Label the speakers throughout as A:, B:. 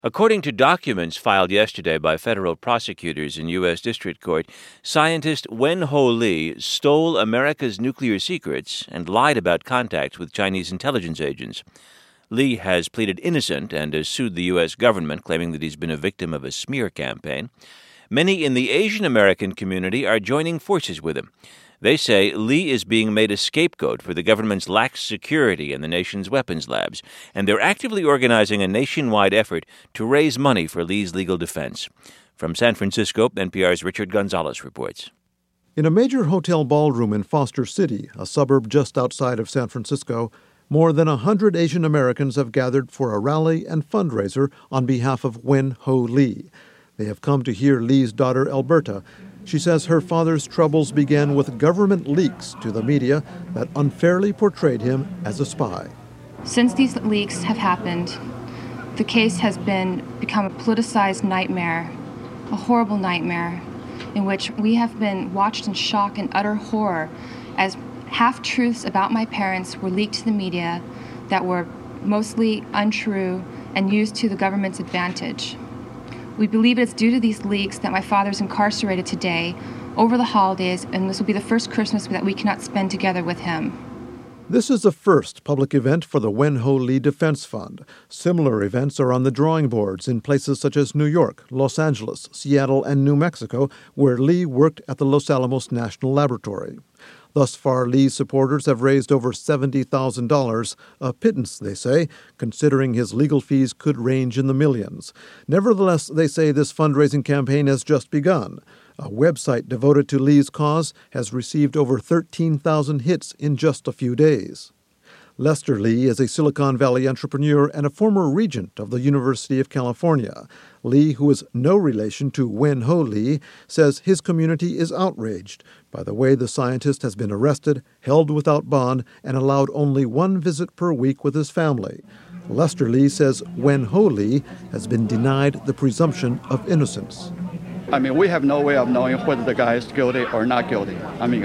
A: According to documents filed yesterday by federal prosecutors in U.S. District Court, scientist Wen-Ho Lee stole America's nuclear secrets and lied about contacts with Chinese intelligence agents. Lee has pleaded innocent and has sued the U.S. government, claiming that he's been a victim of a smear campaign. Many in the Asian American community are joining forces with him. They say Lee is being made a scapegoat for the government's lax security in the nation's weapons labs, and they're actively organizing a nationwide effort to raise money for Lee's legal defense. From San Francisco, NPR's Richard Gonzalez reports.
B: In a major hotel ballroom in Foster City, a suburb just outside of San Francisco, more than 100 Asian Americans have gathered for a rally and fundraiser on behalf of Wen-Ho Lee. They have come to hear Lee's daughter, Alberta. She says her father's troubles began with government leaks to the media that unfairly portrayed him as a spy.
C: Since these leaks have happened, the case has become a politicized nightmare, a horrible nightmare, in which we have been watched in shock and utter horror as half-truths about my parents were leaked to the media that were mostly untrue and used to the government's advantage. We believe it's due to these leaks that my father's incarcerated today over the holidays, and this will be the first Christmas that we cannot spend together with him.
B: This is the first public event for the Wen-Ho Lee Defense Fund. Similar events are on the drawing boards in places such as New York, Los Angeles, Seattle, and New Mexico, where Lee worked at the Los Alamos National Laboratory. Thus far, Lee's supporters have raised over $70,000, a pittance, they say, considering his legal fees could range in the millions. Nevertheless, they say this fundraising campaign has just begun. A website devoted to Lee's cause has received over 13,000 hits in just a few days. Lester Lee is a Silicon Valley entrepreneur and a former regent of the University of California. Lee, who is no relation to Wen-Ho Lee, says his community is outraged by the way the scientist has been arrested, held without bond, and allowed only one visit per week with his family. Lester Lee says Wen-Ho Lee has been denied the presumption of innocence.
D: I mean, we have no way of knowing whether the guy is guilty or not guilty. I mean,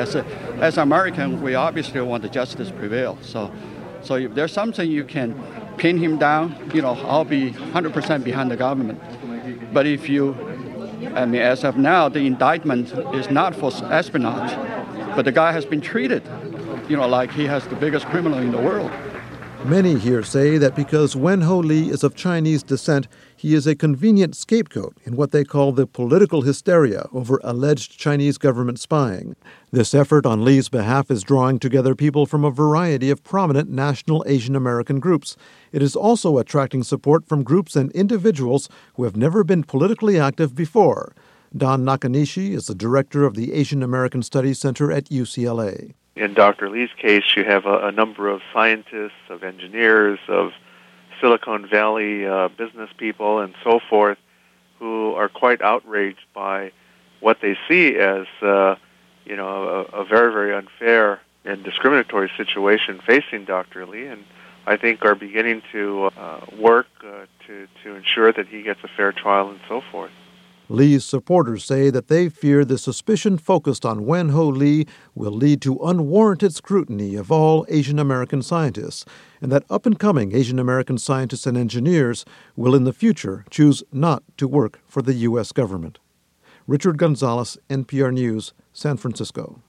D: as American, we obviously want the justice prevail. So if there's something you can pin him down, I'll be 100% behind the government. But as of now, the indictment is not for espionage, but the guy has been treated, like he has the biggest criminal in the world.
B: Many here say that because Wen-Ho Lee is of Chinese descent, he is a convenient scapegoat in what they call the political hysteria over alleged Chinese government spying. This effort on Lee's behalf is drawing together people from a variety of prominent national Asian American groups. It is also attracting support from groups and individuals who have never been politically active before. Don Nakanishi is the director of the Asian American Studies Center at UCLA.
E: In Dr. Lee's case, you have a number of scientists, of engineers, of Silicon Valley business people, and so forth, who are quite outraged by what they see as, a very, very unfair and discriminatory situation facing Dr. Lee, and I think are beginning to work to ensure that he gets a fair trial and so forth.
B: Lee's supporters say that they fear the suspicion focused on Wen-Ho Lee will lead to unwarranted scrutiny of all Asian American scientists, and that up-and-coming Asian American scientists and engineers will in the future choose not to work for the U.S. government. Richard Gonzalez, NPR News, San Francisco.